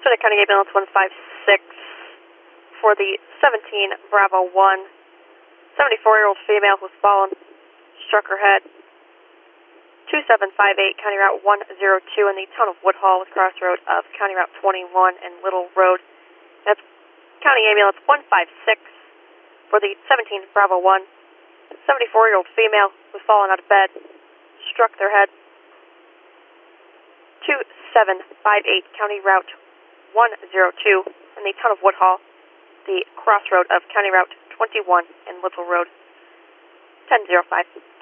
For the County Ambulance 156 for the 17 Bravo 1, 74-year-old female was fallen, struck her head. 2758 County Route 102 in the town of Woodhall with crossroad of County Route 21 and Little Road. That's County Ambulance 156 for the 17 Bravo 1, 74-year-old female was fallen out of bed, struck their head. 2758 County Route 102 in the town of Woodhall, the crossroad of County Route 21 and Little Road. 1005.